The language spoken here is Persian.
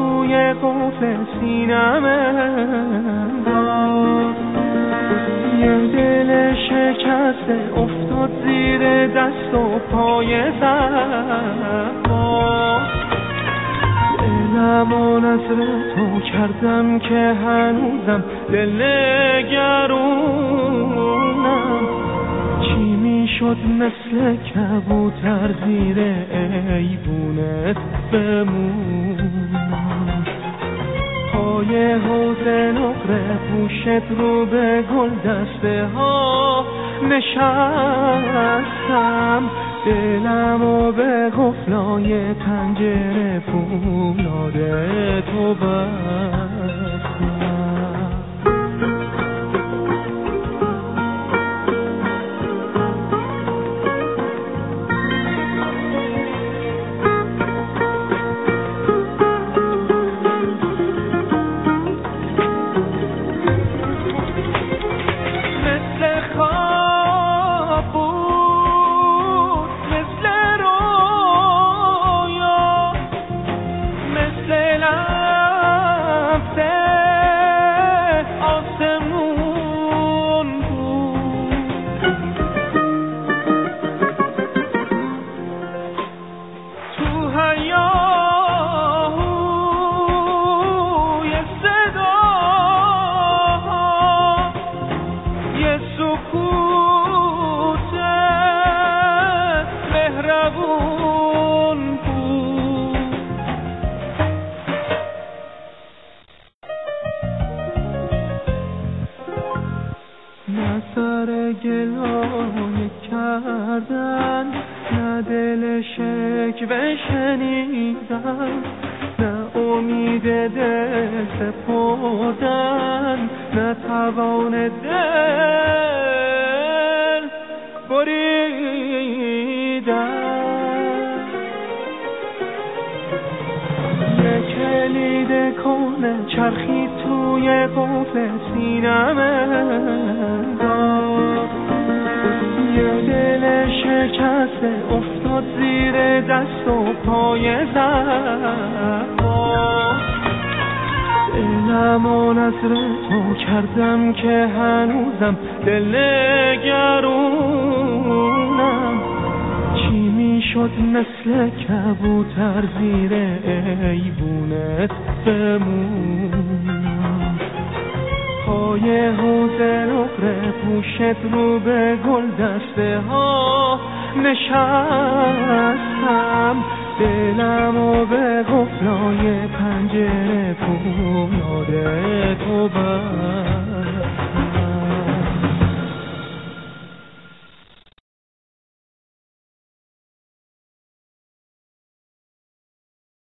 توی قفل سینم انداخت، یه دل شکسته افتاد زیر دست و پای زبان. دلم و نظر تو کردم که هنوزم دل نگرونم، چی میشد مثل کبوتر زیر ایوونت بمونم. پای حوض نقره پوشت رو به گل دسته ها نشستم، دلمو به قفلای پنجره فولاد تو بستم. سر گلایه کردن، نه دل شکوه شنیدن، نه امید دل سپردن، نه توان دل بریدن. یه کلید کنه چرخی توی قفل سینم انداخت، یه دل شکسته افتاد زیر دست و پای زبان. دلم و نظر تو کردم که هنوزم دل نگرونم، چی میشد مثل کبوتر زیر ایوونت بمونم. پای حوض نقره پوشت رو به گل دسته ها نشستم، دلمو به قفلای پنجره